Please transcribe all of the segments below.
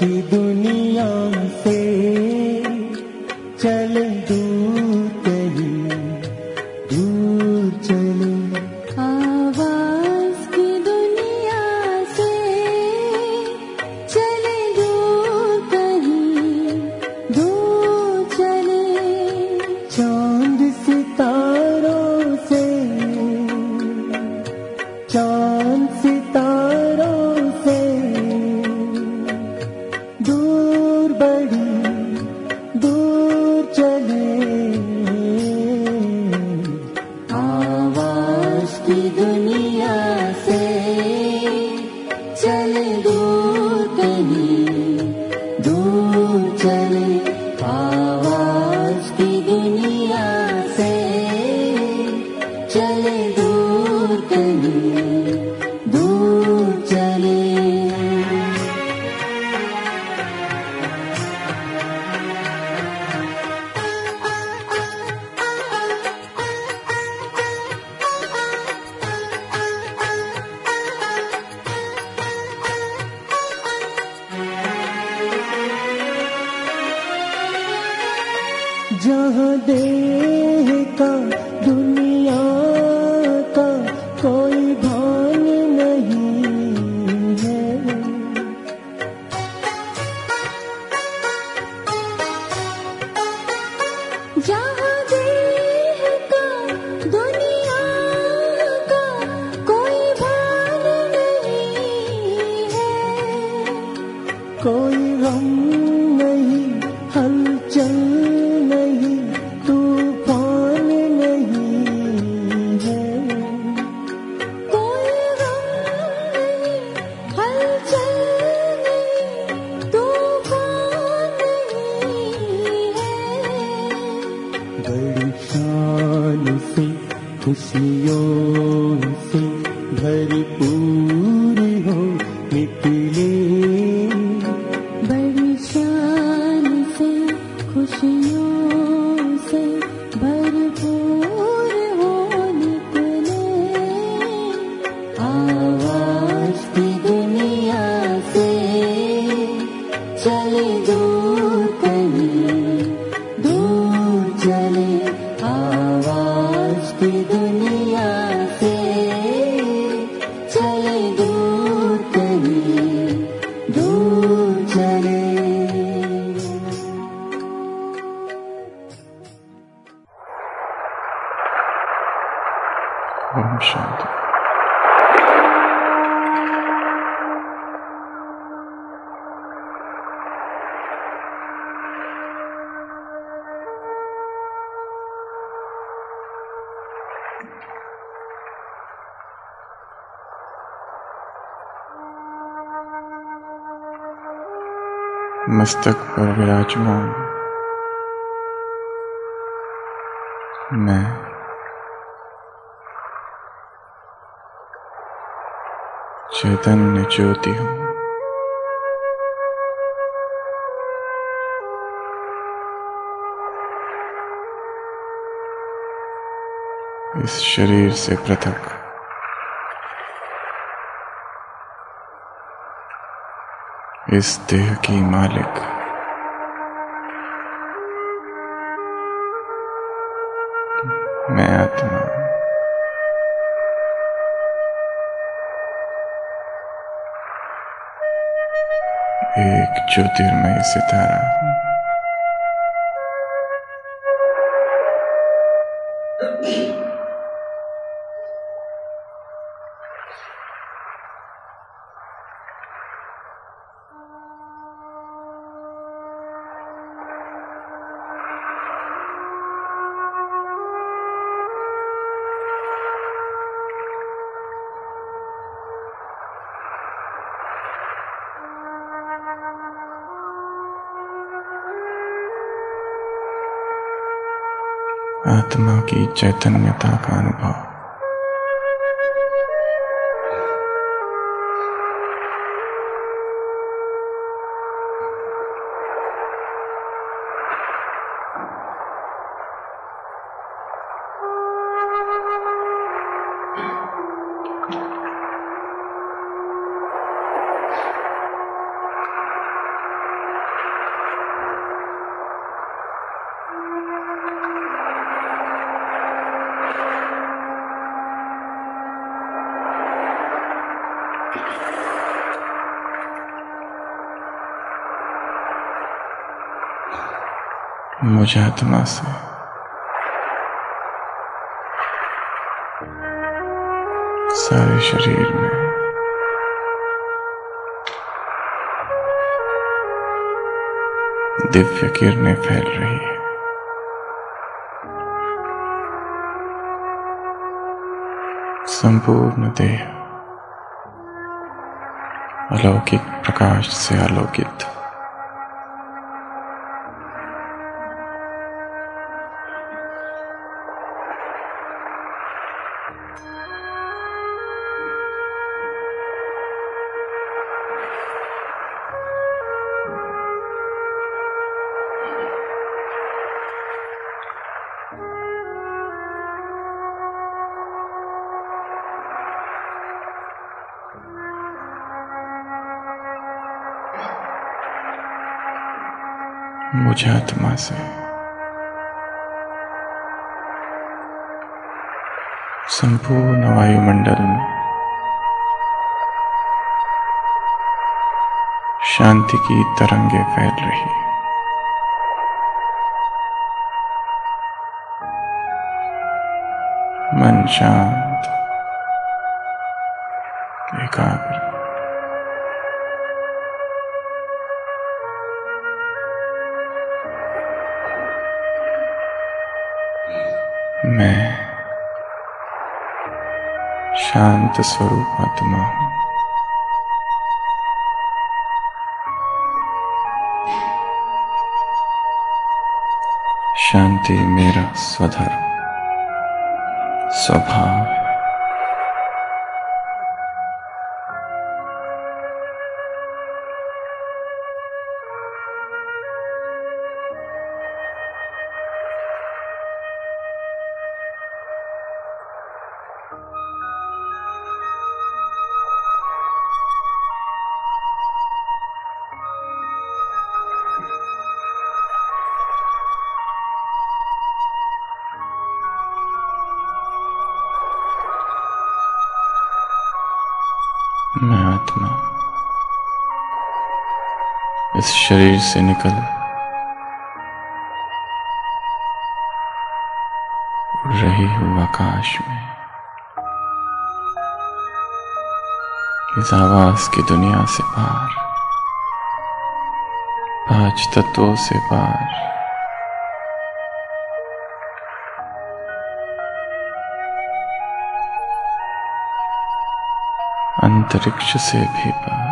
की दुनिया से चले दूर कहीं, दूर चले। आवाज की दुनिया से चले दूर कहीं, दूर चले। चांद सितारों से, चांद सितारों से दूर बड़ी दूर चले। आवाज की दुनिया से चले दूर कहीं, दूर चले। आवाज की दुनिया से चले दूर कहीं, दूर चले। जहाँ देह का दुनिया का कोई भान नहीं है, जहाँ देह का दुनिया का कोई भान नहीं है, कोई गम नहीं, हलचल नहीं, तूफान नहीं है। कोई गम नहीं, हलचल नहीं, तूफान नहीं है। बड़ी शान से खुशियों से भरपूर हो निकले, बड़ी शान से खुशियों से भरपूर हो निकले। आवाज की दुनिया से चले दूर कहीं, दूर चले। आवाज की दुनिया से चले दूर कहीं, दूर चले। ओम शांति। मस्तक पर विराजमान मैं चैतन्य ज्योति हूँ। इस शरीर से पृथक इस देह की मालिक मैं आत्मा हूँ। एक ज्योतिर्मय सितारा हूँ। आत्मा की चैतन्यता का अनुभव मुझ आत्मा से सारे शरीर में दिव्य किरणें फैल रही है। संपूर्ण देह अलौकिक प्रकाश से आलोकित। मुझ आत्मा से संपूर्ण वायुमंडल में शांति की तरंगे फैल रही है। मन शांत, एकाग्र। मैं शांत स्वरूप आत्मा हूं। शांति मेरा स्वधर्म, स्वभाव है। मैं आत्मा इस शरीर से निकल उड़ रही हूँ आकाश में। इस आवाज की दुनिया से पार, पांच तत्वों से पार, अंतरिक्ष से भी पार।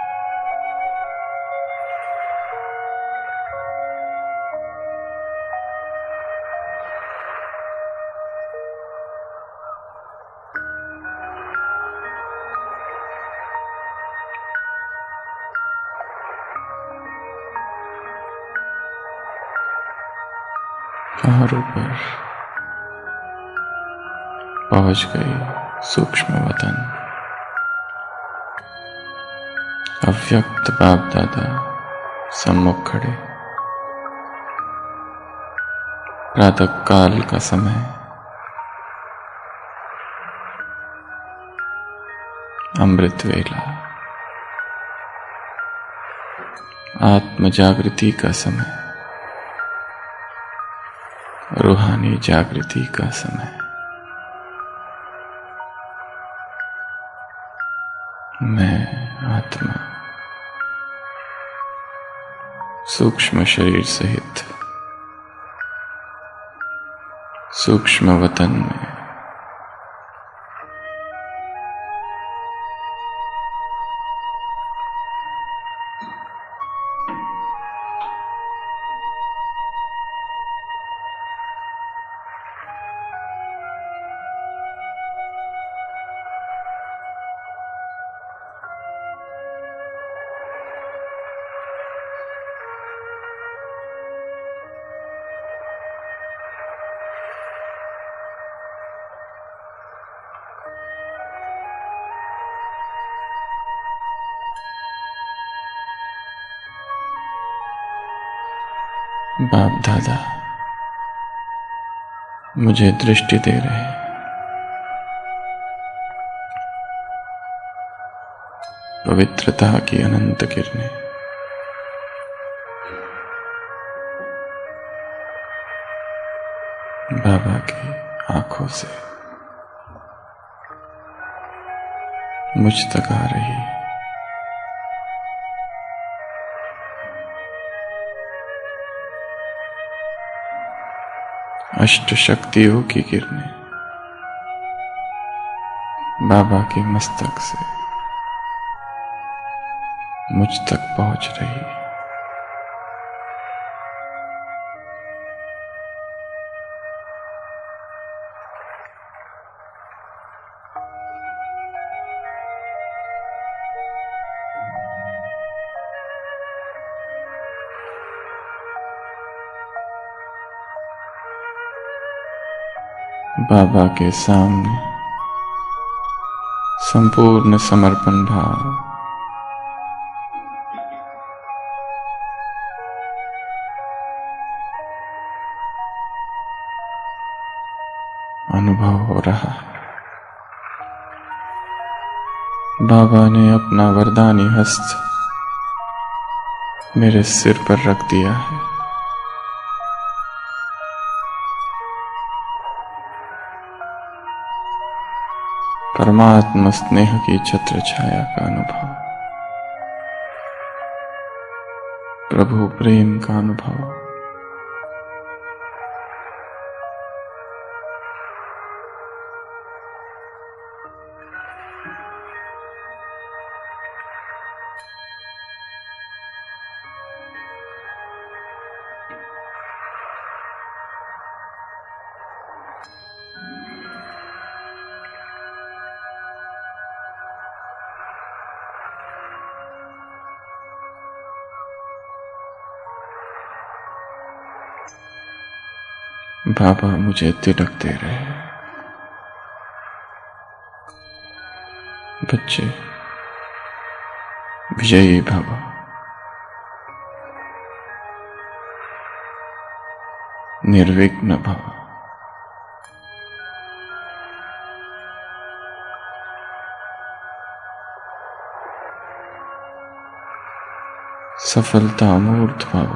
और ऊपर पहुंच गई सूक्ष्म वतन। अव्यक्त बाप दादा सम्मुख खड़े। प्रातः काल का समय, अमृत वेला, आत्म जागृति का समय, रूहानी जागृति का समय। मैं आत्मा सूक्ष्म शरीर सहित सूक्ष्म वतन में बाप दादा मुझे दृष्टि दे रहे हैं। पवित्रता की अनंत किरणें बाबा की आंखों से मुझ तक आ रही। अष्ट शक्तियों की किरणें बाबा के मस्तक से मुझ तक पहुंच रही। बाबा के सामने संपूर्ण समर्पण भाव अनुभव हो रहा है। बाबा ने अपना वरदानी हस्त मेरे सिर पर रख दिया है। परमात्मा स्नेह की छत्र छाया का अनुभव, प्रभु प्रेम का अनुभव, बाबा मुझे तिलक दे रहे हैं। बच्चे, विजयी भव। निर्विघ्न भव। सफलता मूर्त भव।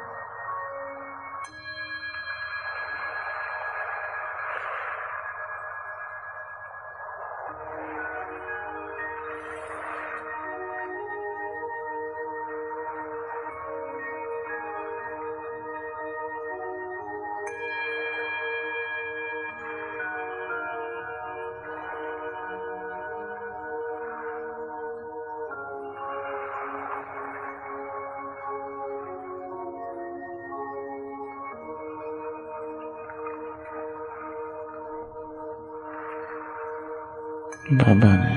बाबा ने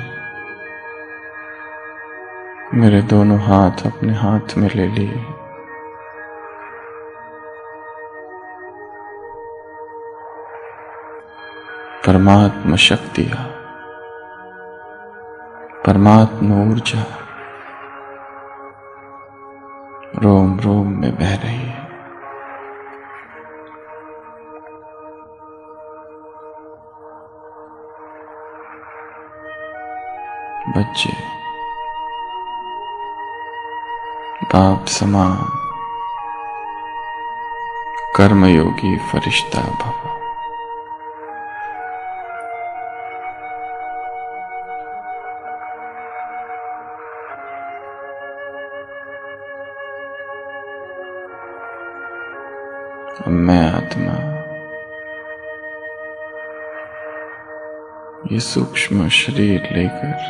मेरे दोनों हाथ अपने हाथ में ले लिए। परमात्मा शक्तियां, परमात्मा ऊर्जा रोम रोम में बह रही है। बच्चे, बाप समान कर्मयोगी फरिश्ता भव। मैं आत्मा ये सूक्ष्म शरीर लेकर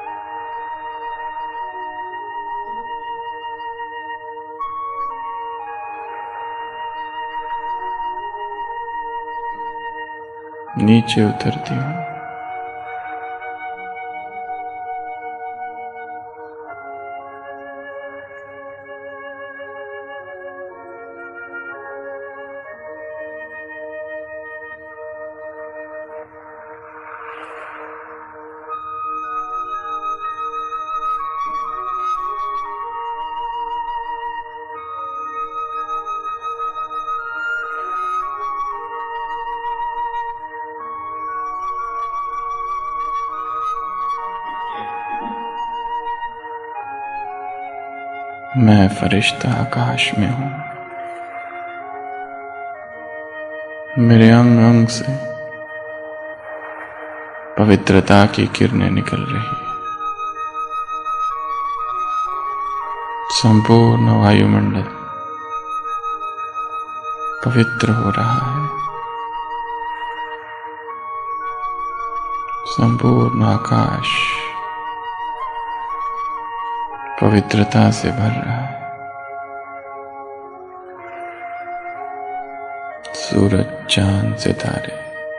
नीचे उतरती हूं। मैं फरिश्ता आकाश में हूं। मेरे अंग अंग से पवित्रता की किरणें निकल रही है। संपूर्ण वायुमंडल पवित्र हो रहा है। संपूर्ण आकाश पवित्रता से भर रहा है। सूरज, चांद, सितारे,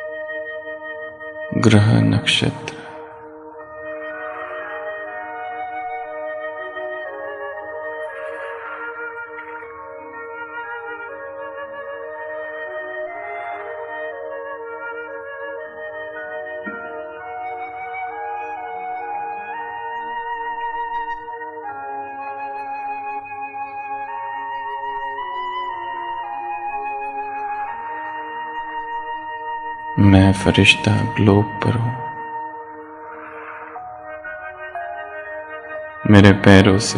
ग्रह, नक्षत्र मैं फरिश्ता ग्लोब पर हूं। मेरे पैरों से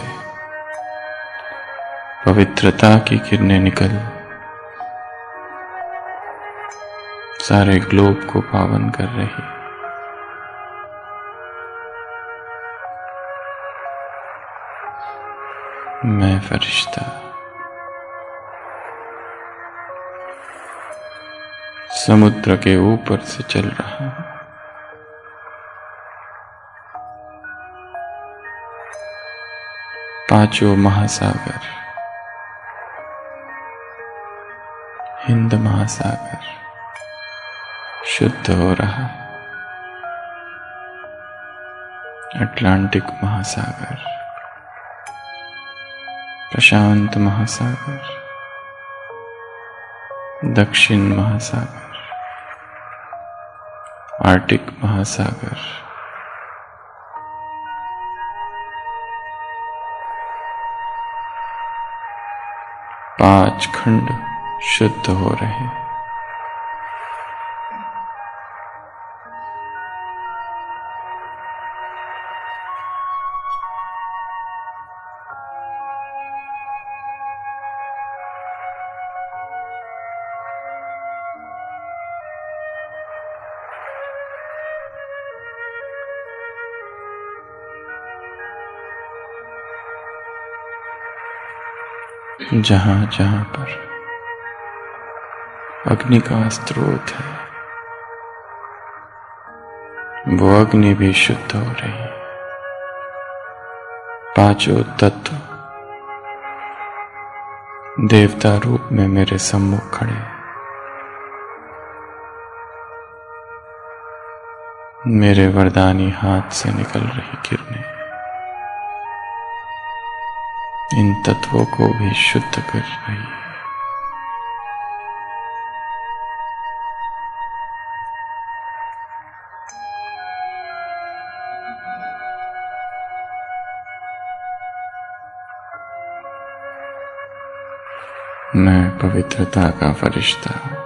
पवित्रता की किरणें निकल सारे ग्लोब को पावन कर रही। मैं फरिश्ता समुद्र के ऊपर से चल रहा हूं। पांचों महासागर, हिंद महासागर शुद्ध हो रहा है। अटलांटिक महासागर, प्रशांत महासागर, दक्षिण महासागर, आर्टिक महासागर, पांच खंड शुद्ध हो रहे हैं। जहां जहां पर अग्नि का स्रोत है, वो अग्नि भी शुद्ध हो रही है। पांचों तत्व देवता रूप में मेरे सम्मुख खड़े हैं। मेरे वरदानी हाथ से निकल रही किरणें इन तत्वों को भी शुद्ध कर रही है। मैं पवित्रता का फरिश्ता हूं।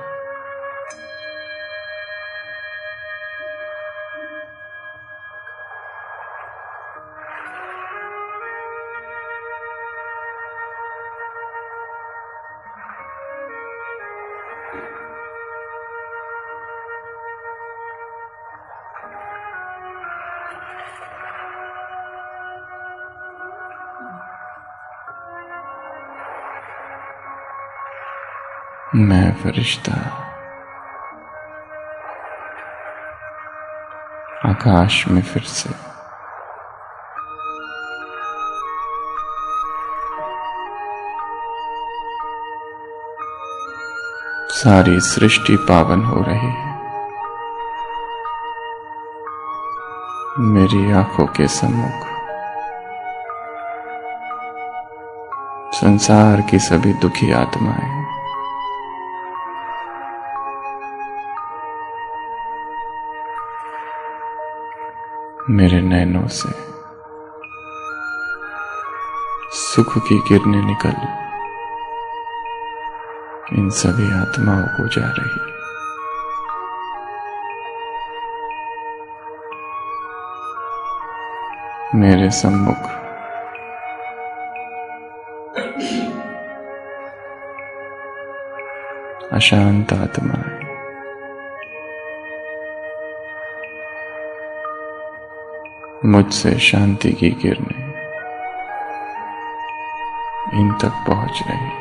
मैं फरिश्ता आकाश में फिर से सारी सृष्टि पावन हो रही है। मेरी आंखों के सम्मुख संसार की सभी दुखी आत्माएं मेरे नैनों से सुख की किरणें निकल इन सभी आत्माओं को जा रही। मेरे सम्मुख अशांत आत्माएं मुझसे शांति की किरणें इन तक पहुंच रही।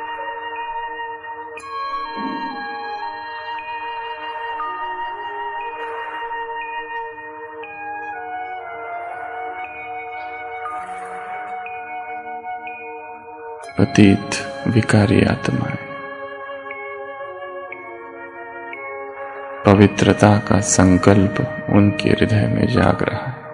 पतित विकारी आत्माएं पवित्रता का संकल्प उनके हृदय में जाग रहा है।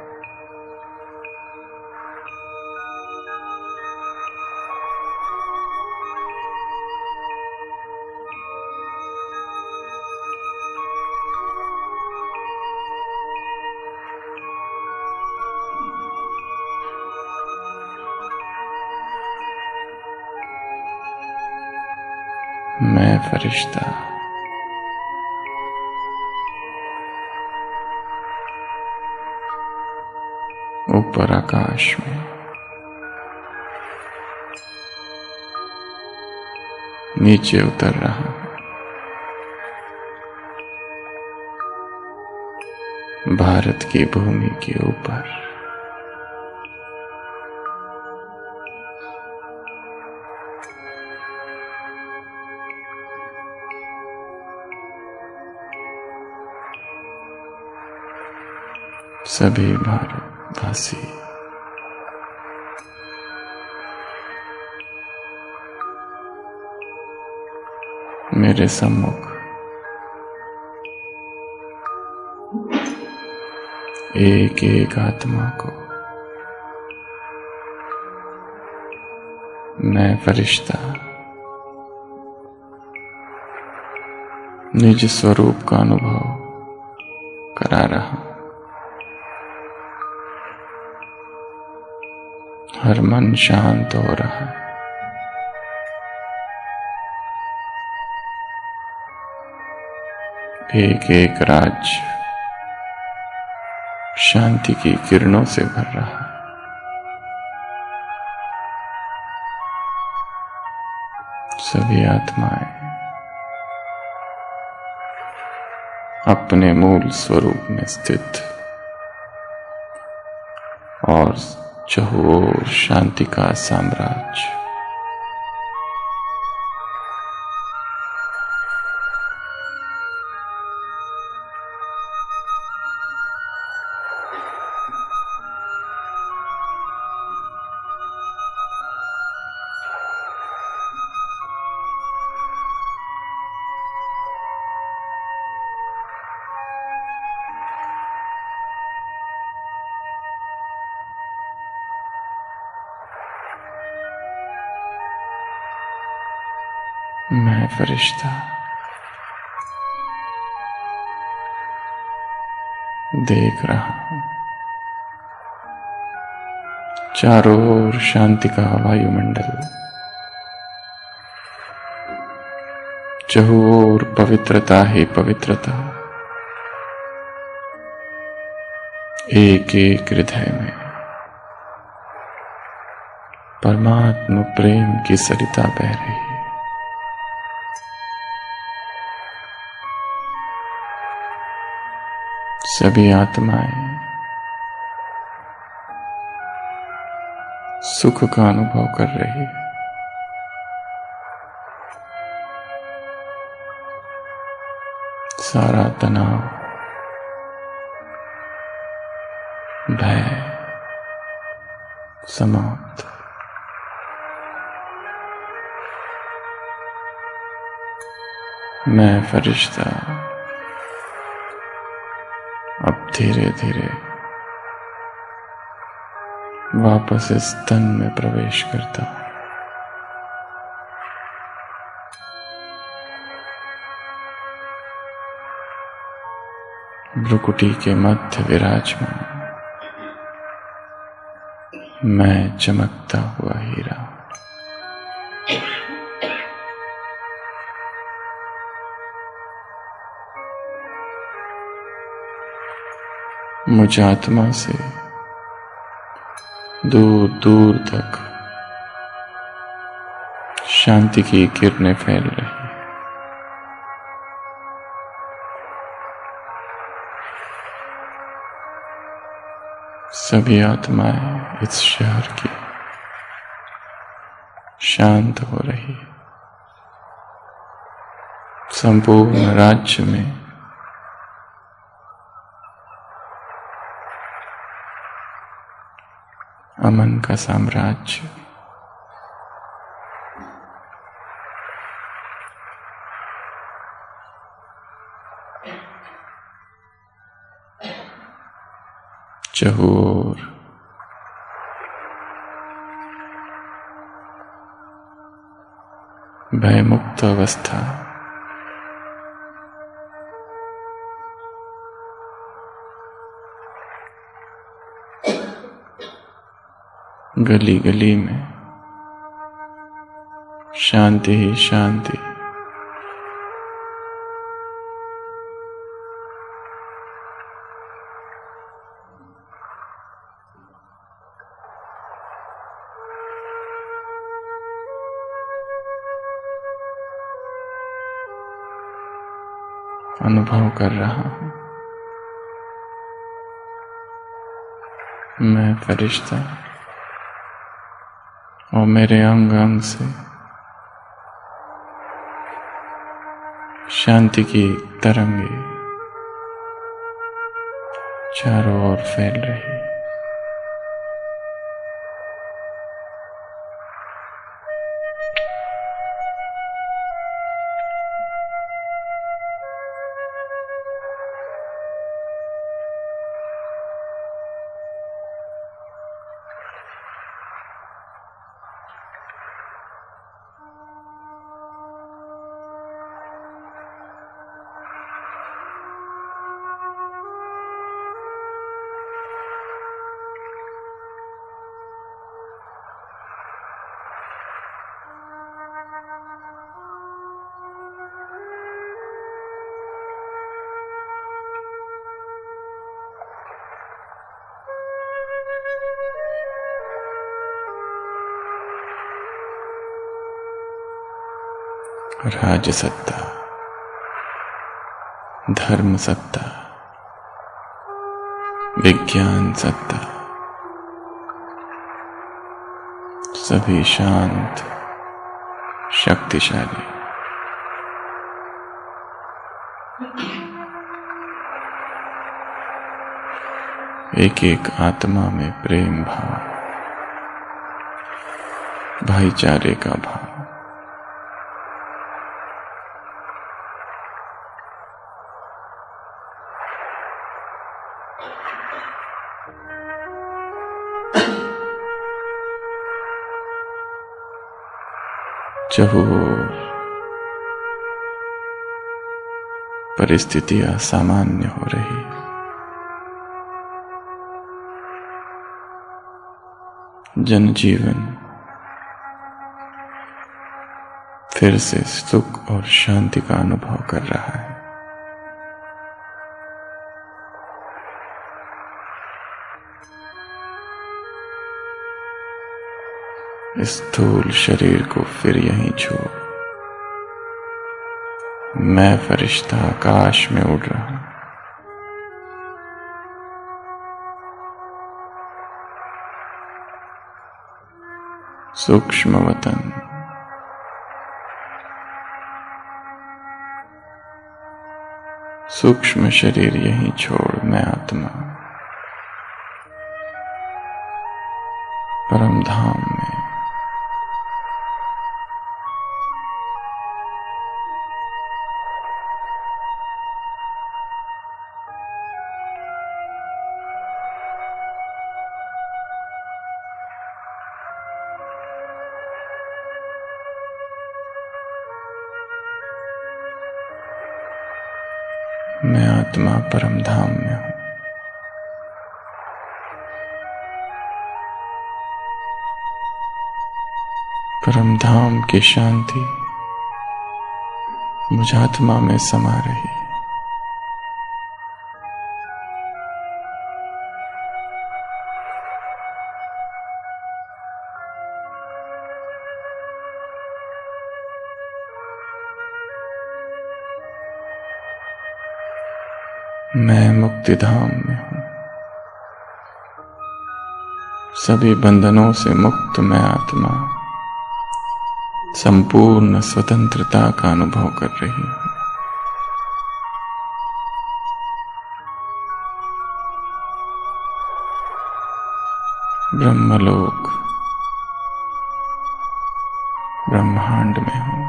मैं फरिश्ता ऊपर आकाश में नीचे उतर रहा हूं। भारत की भूमि के ऊपर सभी भारतवासी मेरे सम्मुख एक एक आत्मा को मैं फरिश्ता निज स्वरूप का अनुभव करा रहा हूं। हर मन शांत हो रहा है। एक एक राज्य शांति की किरणों से भर रहा है। सभी आत्माएं अपने मूल स्वरूप में स्थित और चहुओर शांति का साम्राज्य मैं फरिश्ता देख रहा हूं चारों ओर शांति का वायुमंडल, चहुओं ओर पवित्रता ही पवित्रता, एक एक हृदय में परमात्मा प्रेम की सरिता बह रही है। सभी आत्माएं सुख का अनुभव कर रही है। सारा तनाव, भय समाप्त। मैं फरिश्ता अब धीरे धीरे वापस इस तन में प्रवेश करता हूं। भ्रुकुटी के मध्य विराजमान मैं चमकता हुआ हीरा। मुझ आत्मा से दूर दूर तक शांति की किरणें फैल रही। सभी आत्माएं इस शहर की शांत हो रही है। संपूर्ण राज्य में अमन का साम्राज्य चहुओर भयमुक्त अवस्था गली गली में शांति ही शांति। अनुभव कर रहा हूं मैं फरिश्ता और मेरे अंग अंग से शांति की तरंगे चारों ओर फैल रही। राज सत्ता, धर्म सत्ता, विज्ञान सत्ता, सभी शांत शक्तिशाली। एक एक आत्मा में प्रेम भाव, भाईचारे का भाव। चहुओर परिस्थितियां सामान्य हो रही। जनजीवन फिर से सुख और शांति का अनुभव कर रहा है। स्थूल शरीर को फिर यहीं छोड़ मैं फरिश्ता आकाश में उड़ रहा हूं। सूक्ष्म वतन, सूक्ष्म शरीर यहीं छोड़ मैं आत्मा परम धाम में। मैं आत्मा परम धाम में हूं। परम धाम की शांति मुझ आत्मा में समा रही। मैं मुक्ति धाम में हूं। सभी बंधनों से मुक्त मैं आत्मा संपूर्ण स्वतंत्रता का अनुभव कर रही हूं। ब्रह्मलोक ब्रह्मांड में हूं।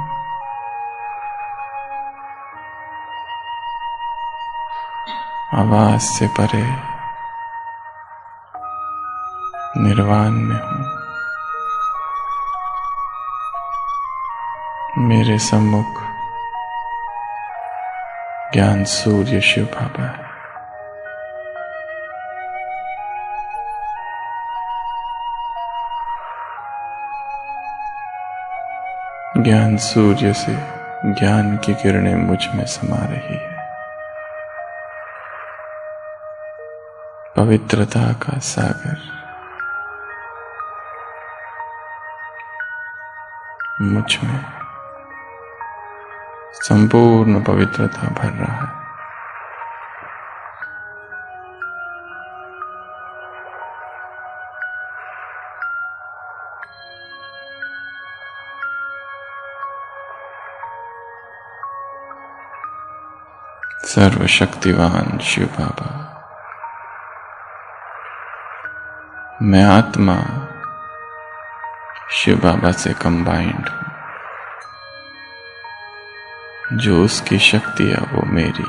आवाज से परे निर्वाण में हूं। मेरे सम्मुख ज्ञान सूर्य शिव बाबा है। ज्ञान सूर्य से ज्ञान की किरणें मुझ में समा रही है। पवित्रता का सागर मुझ में संपूर्ण पवित्रता भर रहा है। सर्वशक्तिवान शिव बाबा, मैं आत्मा शिव बाबा से कंबाइंड हूं। जो उसकी शक्ति है वो मेरी।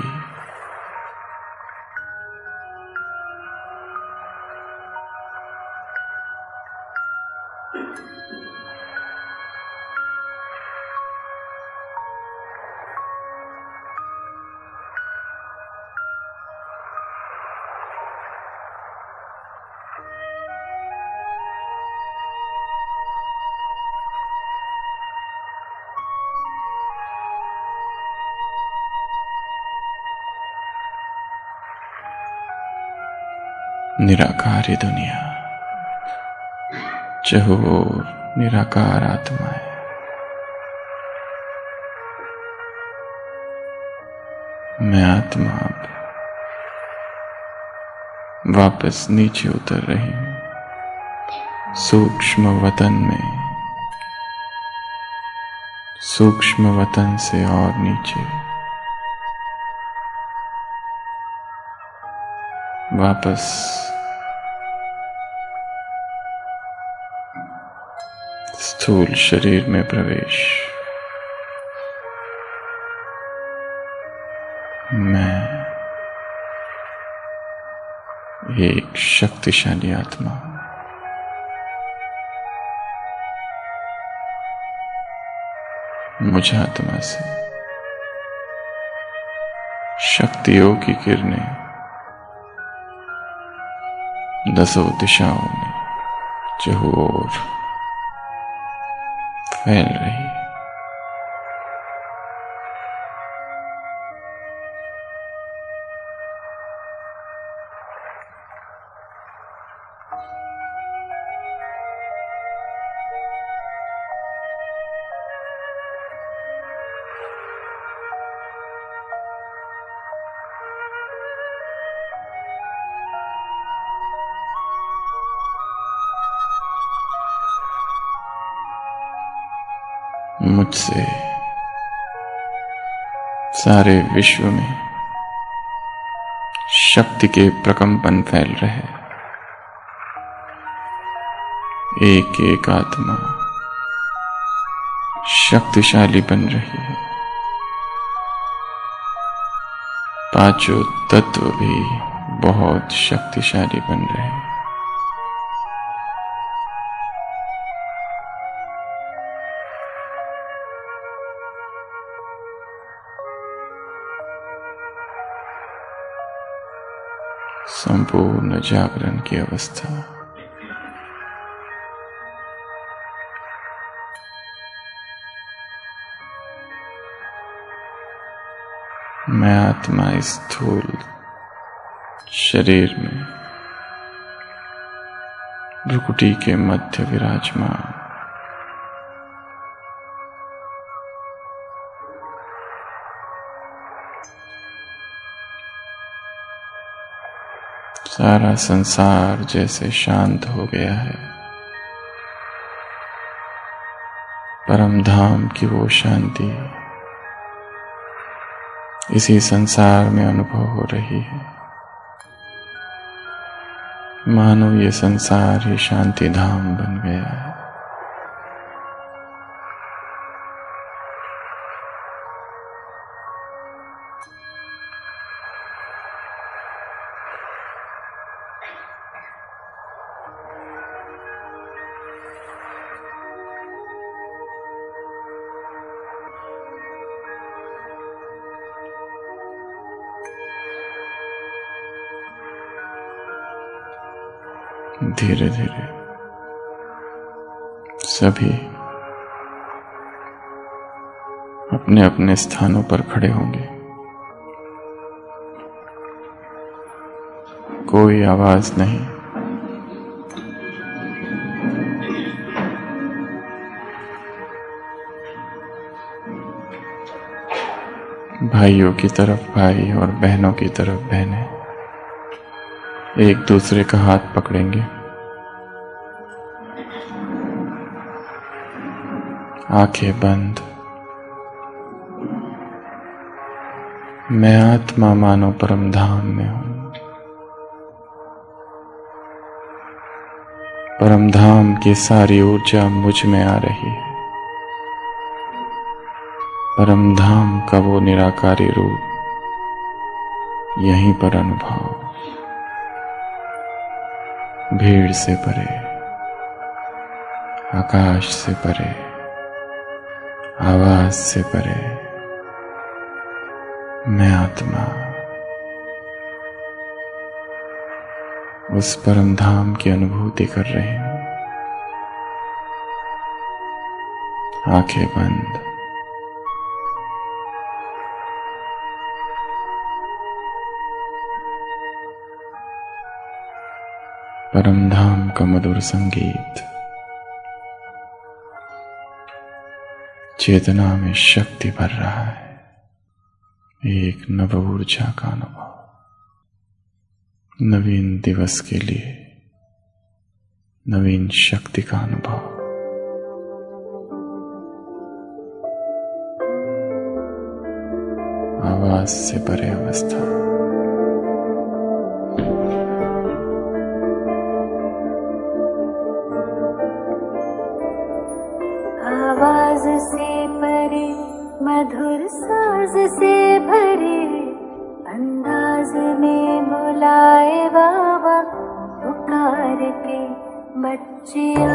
निराकारी दुनिया, चहुओर निराकार आत्माएं, मैं आत्मा अब वापस नीचे उतर रही हूं। सूक्ष्म वतन में, सूक्ष्म वतन से और नीचे वापस स्थूल शरीर में प्रवेश। मैं एक शक्तिशाली आत्मा हूं। मुझ आत्मा से शक्तियों की किरणें दसों दिशाओं में चहुओर फैल रही है। मुझसे सारे विश्व में शक्ति के प्रकंपन फैल रहे। एक एक आत्मा शक्तिशाली बन रही है। पांचों तत्व भी बहुत शक्तिशाली बन रहे हैं। संपूर्ण जागरण की अवस्था। मैं आत्मा इस स्थूल शरीर में भ्रुकुटी के मध्य विराजमान। सारा संसार जैसे शांत हो गया है। परम धाम की वो शांति इसी संसार में अनुभव हो रही है। मानो ये संसार ही शांति धाम बन गया है। धीरे धीरे सभी अपने अपने स्थानों पर खड़े होंगे। कोई आवाज नहीं। भाइयों की तरफ भाई और बहनों की तरफ बहनें एक दूसरे का हाथ पकड़ेंगे। आंखें बंद। मैं आत्मा मानो परम धाम में हूं। परम धाम की सारी ऊर्जा मुझ में आ रही है। परम धाम का वो निराकारी रूप यहीं पर अनुभव। भीड़ से परे, आकाश से परे, आवाज से परे, मैं आत्मा उस परम धाम की अनुभूति कर रही हूं। आंखें बंद। परम धाम का मधुर संगीत चेतना में शक्ति भर रहा है। एक नव ऊर्जा का अनुभव। नवीन दिवस के लिए नवीन शक्ति का अनुभव। आवाज से परे अवस्था। आवाज से परे, मधुर साज से भरे, अंदाज में बुलाए बाबा पुकार के बच्चिया।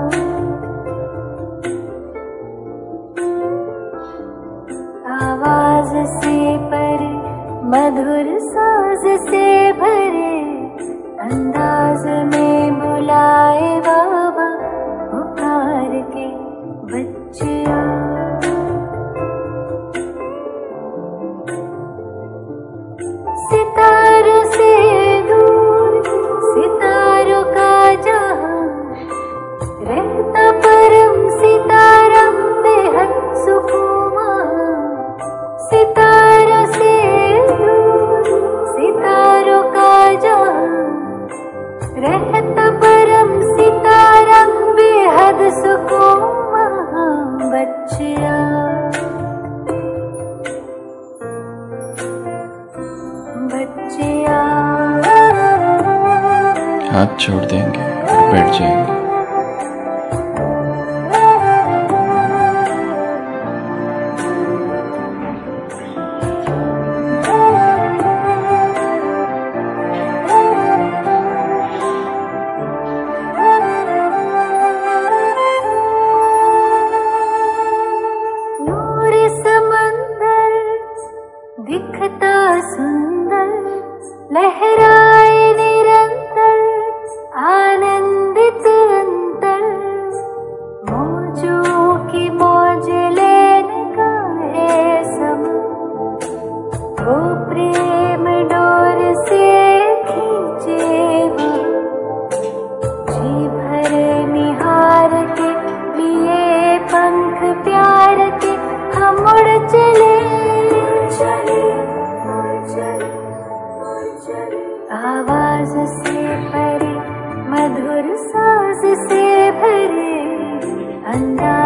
आवाज से परे, मधुर साज से भरे, अंदाज में बुलाए बाबा पुकार के बच्चिया। सितारों से दूर, सितारों का जहां, रहता परम सितारा बेहद सुकून वहां। सितारों से दूर, सितारों का जहां, रहता परम सितारा बेहद सुकून बच्चिया। बच्चिया हाथ छोड़ देंगे, बैठ जाएंगे। दिखता सुंदर, लहराए निरंतर, आनंदित अंतर। मौजों की मौज लेने का है समय, वो प्रेम डोर से खींचे वो। जी भर निहार के लिए पंख प्यार के हम उड़ चले। आवाज राज से परे, मधुर साज से भरे, अंदाज